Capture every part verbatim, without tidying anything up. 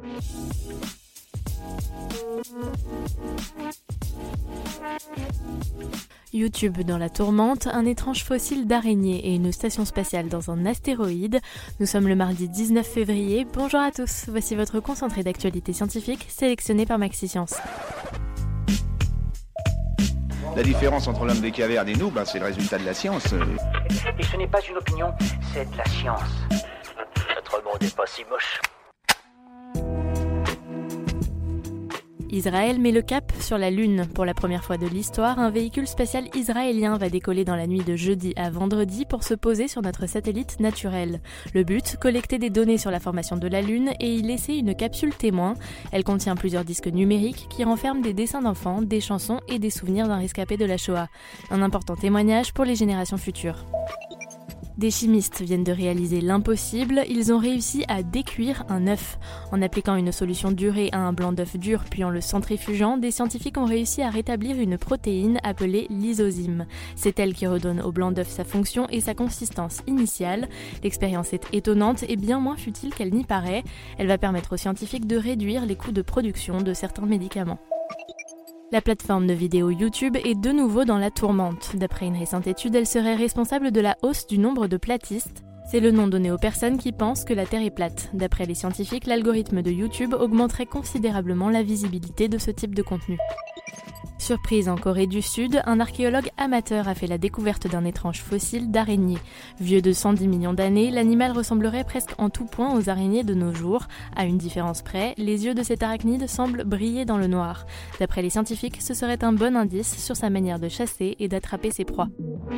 YouTube dans la tourmente, un étrange fossile d'araignée et une station spatiale dans un astéroïde. Nous sommes le mardi dix-neuf février. Bonjour à tous, voici votre concentré d'actualité scientifique sélectionné par MaxiScience. La différence entre l'homme des cavernes et nous, ben, c'est le résultat de la science. Et ce n'est pas une opinion, c'est de la science. Notre monde n'est pas si moche. Israël met le cap sur la Lune. Pour la première fois de l'histoire, un véhicule spatial israélien va décoller dans la nuit de jeudi à vendredi pour se poser sur notre satellite naturel. Le but, collecter des données sur la formation de la Lune et y laisser une capsule témoin. Elle contient plusieurs disques numériques qui renferment des dessins d'enfants, des chansons et des souvenirs d'un rescapé de la Shoah. Un important témoignage pour les générations futures. Des chimistes viennent de réaliser l'impossible, ils ont réussi à décuire un œuf. En appliquant une solution durée à un blanc d'œuf dur puis en le centrifugeant, des scientifiques ont réussi à rétablir une protéine appelée lysozyme. C'est elle qui redonne au blanc d'œuf sa fonction et sa consistance initiale. L'expérience est étonnante et bien moins futile qu'elle n'y paraît. Elle va permettre aux scientifiques de réduire les coûts de production de certains médicaments. La plateforme de vidéo YouTube est de nouveau dans la tourmente. D'après une récente étude, elle serait responsable de la hausse du nombre de platistes. C'est le nom donné aux personnes qui pensent que la Terre est plate. D'après les scientifiques, l'algorithme de YouTube augmenterait considérablement la visibilité de ce type de contenu. Surprise en Corée du Sud, un archéologue amateur a fait la découverte d'un étrange fossile d'araignée. Vieux de cent dix millions d'années, l'animal ressemblerait presque en tout point aux araignées de nos jours. À une différence près, les yeux de cet arachnide semblent briller dans le noir. D'après les scientifiques, ce serait un bon indice sur sa manière de chasser et d'attraper ses proies.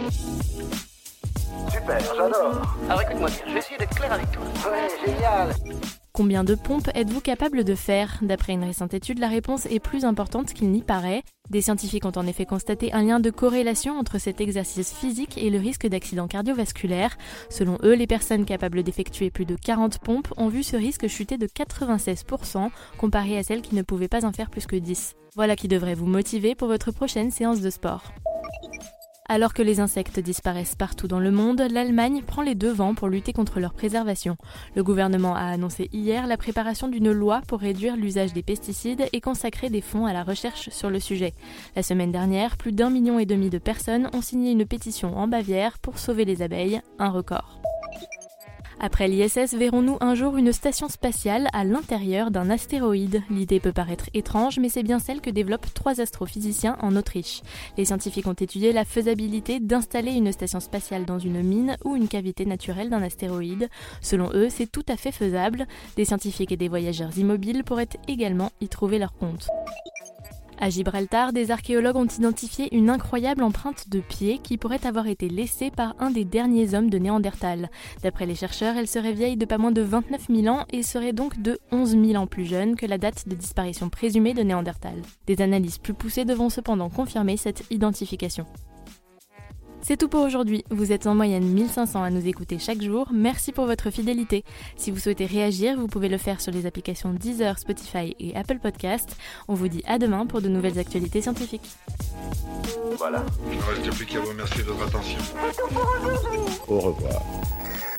Super, j'adore. Alors écoute-moi bien, je vais essayer d'être clair avec toi. Ouais, génial. Combien de pompes êtes-vous capable de faire ? D'après une récente étude, la réponse est plus importante qu'il n'y paraît. Des scientifiques ont en effet constaté un lien de corrélation entre cet exercice physique et le risque d'accident cardiovasculaire. Selon eux, les personnes capables d'effectuer plus de quarante pompes ont vu ce risque chuter de quatre-vingt-seize pour cent comparé à celles qui ne pouvaient pas en faire plus que dix. Voilà qui devrait vous motiver pour votre prochaine séance de sport. Alors que les insectes disparaissent partout dans le monde, l'Allemagne prend les devants pour lutter contre leur préservation. Le gouvernement a annoncé hier la préparation d'une loi pour réduire l'usage des pesticides et consacrer des fonds à la recherche sur le sujet. La semaine dernière, plus d'un million et demi de personnes ont signé une pétition en Bavière pour sauver les abeilles, un record. Après l'I S S, verrons-nous un jour une station spatiale à l'intérieur d'un astéroïde ? L'idée peut paraître étrange, mais c'est bien celle que développent trois astrophysiciens en Autriche. Les scientifiques ont étudié la faisabilité d'installer une station spatiale dans une mine ou une cavité naturelle d'un astéroïde. Selon eux, c'est tout à fait faisable. Des scientifiques et des voyageurs immobiles pourraient également y trouver leur compte. À Gibraltar, des archéologues ont identifié une incroyable empreinte de pied qui pourrait avoir été laissée par un des derniers hommes de Néandertal. D'après les chercheurs, elle serait vieille de pas moins de vingt-neuf mille ans et serait donc de onze mille ans plus jeune que la date de disparition présumée de Néandertal. Des analyses plus poussées devront cependant confirmer cette identification. C'est tout pour aujourd'hui. Vous êtes en moyenne mille cinq cents à nous écouter chaque jour. Merci pour votre fidélité. Si vous souhaitez réagir, vous pouvez le faire sur les applications Deezer, Spotify et Apple Podcasts. On vous dit à demain pour de nouvelles actualités scientifiques. Voilà. Il ne reste plus qu'à vous remercier de votre attention. Au revoir.